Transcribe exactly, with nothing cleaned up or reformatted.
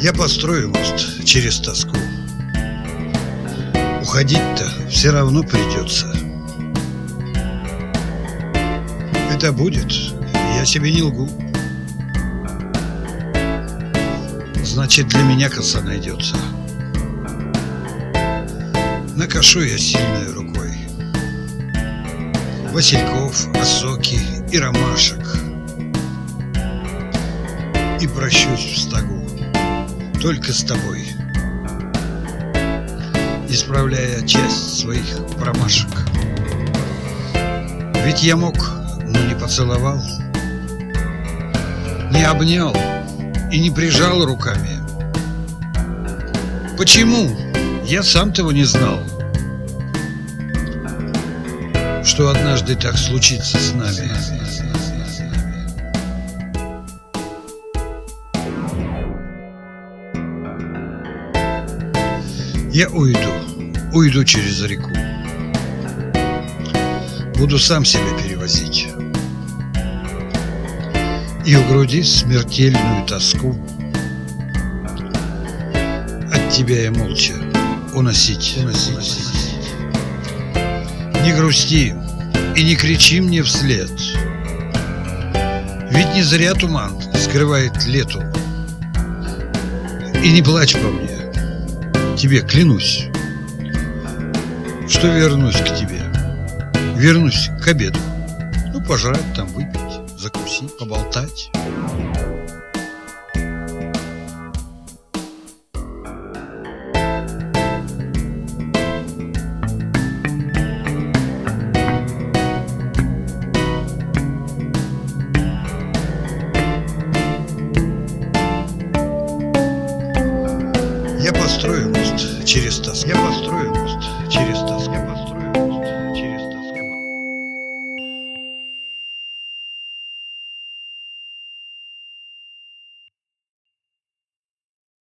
Я построю мост через тоску. Уходить-то все равно придется. Это будет, я себе не лгу. Значит, для меня коса найдется. Накошу я сильной рукой васильков, осоки и ромашек, и прощусь в стогу только с тобой, исправляя часть своих промашек. Ведь я мог, но не поцеловал, не обнял и не прижал руками. Почему? Я сам того не знал, что однажды так случится с нами. Я уйду, уйду через реку. Буду сам себя перевозить, и в груди смертельную тоску от тебя я молча уносить, уносить. Не грусти и не кричи мне вслед, ведь не зря туман скрывает лету. И не плачь по мне, тебе клянусь, что вернусь к тебе, вернусь к обеду. Ну, пожрать там, выпить, закусить, поболтать. Я построю мост через тоску. Я построю мост через